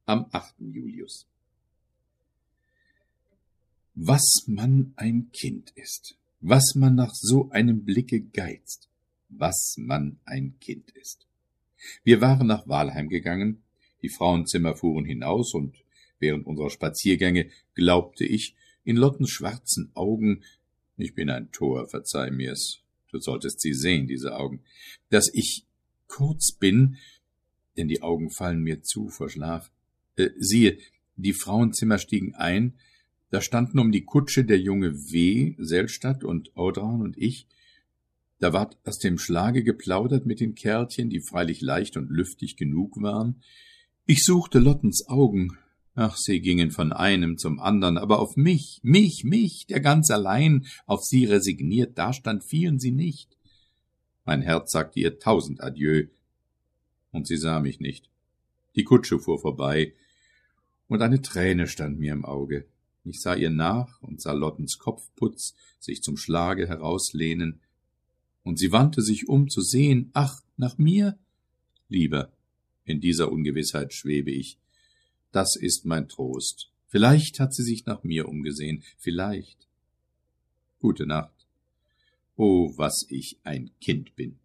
am 8. Julius. Was man ein Kind ist, was man nach so einem Blicke geizt, was man ein Kind ist. Wir waren nach Wahlheim gegangen, die Frauenzimmer fuhren hinaus, und während unserer Spaziergänge glaubte ich, in Lottens schwarzen Augen, ich bin ein Tor, verzeih mir's, du solltest sie sehen, diese Augen, dass ich kurz bin, denn die Augen fallen mir zu vor Schlaf. Siehe, die Frauenzimmer stiegen ein, da standen um die Kutsche der junge W., Sellstadt und Audran und ich. Da ward aus dem Schlage geplaudert mit den Kerlchen, die freilich leicht und lüftig genug waren. Ich suchte Lottens Augen. Ach, sie gingen von einem zum andern, aber auf mich, der ganz allein, auf sie resigniert dastand, fielen sie nicht. Mein Herz sagte ihr 1000 Adieu, und sie sah mich nicht. Die Kutsche fuhr vorbei, und eine Träne stand mir im Auge. Ich sah ihr nach und sah Lottens Kopfputz sich zum Schlage herauslehnen, und sie wandte sich um zu sehen, ach, nach mir? Lieber, in dieser Ungewissheit schwebe ich. Das ist mein Trost. Vielleicht hat sie sich nach mir umgesehen, vielleicht. Gute Nacht. Oh, was ich ein Kind bin.